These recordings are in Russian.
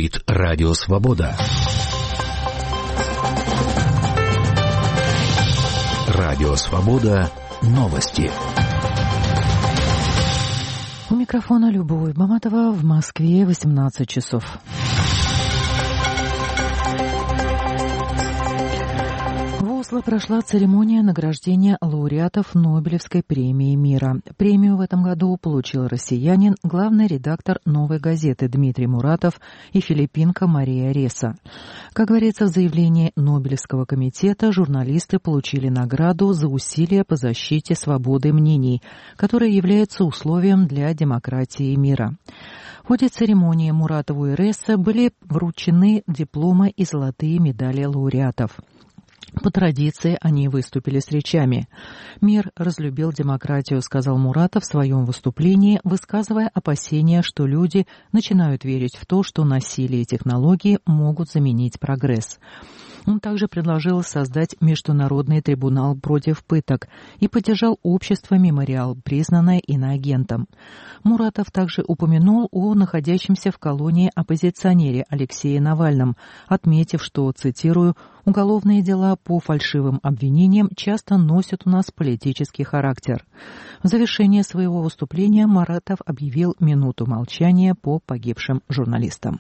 Говорит Радио Свобода. Радио Свобода. Новости. У микрофона Любовь Баматова. В Москве 18 часов. В Осло прошла церемония награждения лауреатов Нобелевской премии мира. Премию в этом году получил россиянин, главный редактор «Новой газеты» Дмитрий Муратов и филиппинка Мария Реса. Как говорится в заявлении Нобелевского комитета, журналисты получили награду за усилия по защите свободы мнений, которая является условием для демократии и мира. В ходе церемонии Муратову и Ресса были вручены дипломы и золотые медали лауреатов. По традиции они выступили с речами. «Мир разлюбил демократию», — сказал Муратов в своем выступлении, высказывая опасения, что люди начинают верить в то, что насилие и технологии могут заменить прогресс. Он также предложил создать международный трибунал против пыток и поддержал общество «Мемориал», признанное иноагентом. Муратов также упомянул о находящемся в колонии оппозиционере Алексее Навальном, отметив, что, цитирую, «уголовные дела по фальшивым обвинениям часто носят у нас политический характер». В завершение своего выступления Муратов объявил минуту молчания по погибшим журналистам.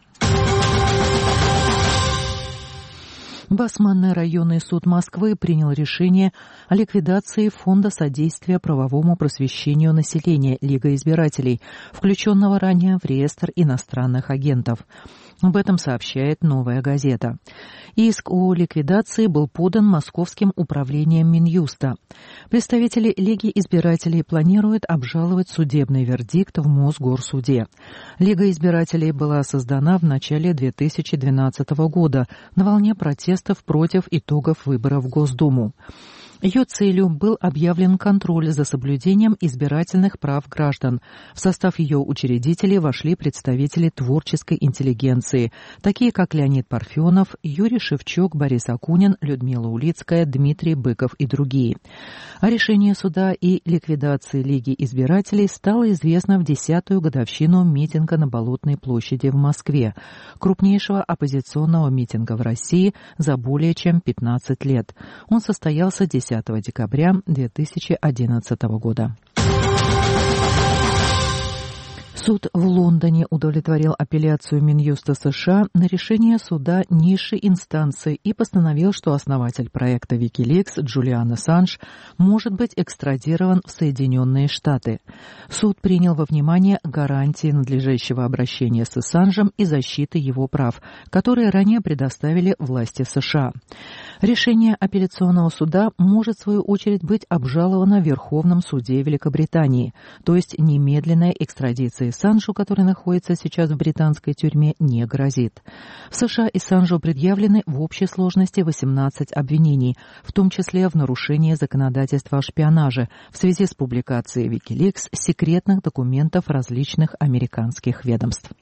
Басманный районный суд Москвы принял решение о ликвидации Фонда содействия правовому просвещению населения Лига избирателей, включенного ранее в реестр иностранных агентов. Об этом сообщает «Новая газета». Иск о ликвидации был подан Московским управлением Минюста. Представители Лиги избирателей планируют обжаловать судебный вердикт в Мосгорсуде. Лига избирателей была создана в начале 2012 года на волне протестов против итогов выборов в Госдуму. Ее целью был объявлен контроль за соблюдением избирательных прав граждан. В состав ее учредителей вошли представители творческой интеллигенции, такие как Леонид Парфенов, Юрий Шевчук, Борис Акунин, Людмила Улицкая, Дмитрий Быков и другие. О решении суда и ликвидации Лиги избирателей стало известно в 10-ю годовщину митинга на Болотной площади в Москве, крупнейшего оппозиционного митинга в России за более чем 15 лет. Он состоялся 10 декабря 2011 года. Суд в Лондоне удовлетворил апелляцию Минюста США на решение суда низшей инстанции и постановил, что основатель проекта WikiLeaks Джулиан Ассанж может быть экстрадирован в Соединенные Штаты. Суд принял во внимание гарантии надлежащего обращения с Ассанжем и защиты его прав, которые ранее предоставили власти США. Решение апелляционного суда может, в свою очередь, быть обжаловано в Верховном суде Великобритании, то есть немедленная экстрадиция Ассанжу, который находится сейчас в британской тюрьме, не грозит. В США Ассанжу предъявлены в общей сложности 18 обвинений, в том числе в нарушении законодательства о шпионаже в связи с публикацией WikiLeaks секретных документов различных американских ведомств.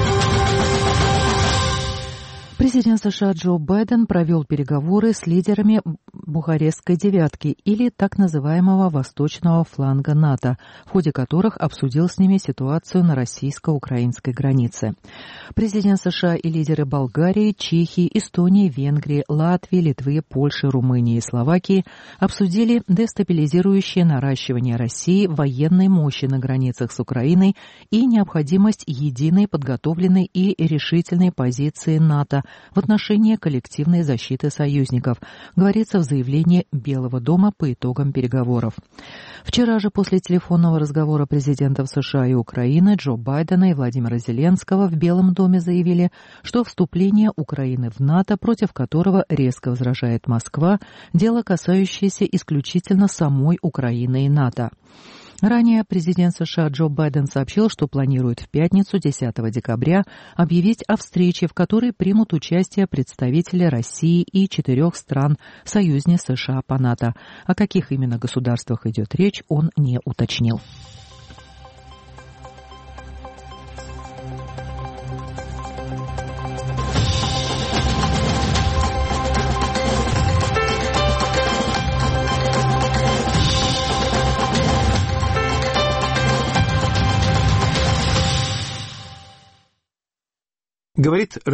Президент США Джо Байден провел переговоры с лидерами Бухарестской девятки или так называемого восточного фланга НАТО, в ходе которых обсудил с ними ситуацию на российско-украинской границе. Президент США и лидеры Болгарии, Чехии, Эстонии, Венгрии, Латвии, Литвы, Польши, Румынии и Словакии обсудили дестабилизирующее наращивание России военной мощи на границах с Украиной и необходимость единой, подготовленной и решительной позиции НАТО в отношении коллективной защиты союзников, говорится в заявлении Белого дома по итогам переговоров. Вчера же после телефонного разговора президентов США и Украины Джо Байдена и Владимира Зеленского в Белом доме заявили, что вступление Украины в НАТО, против которого резко возражает Москва, дело, касающееся исключительно самой Украины и НАТО. Ранее президент США Джо Байден сообщил, что планирует в пятницу 10 декабря объявить о встрече, в которой примут участие представители России и 4 стран союзниц США по НАТО. О каких именно государствах идет речь, он не уточнил. Говорит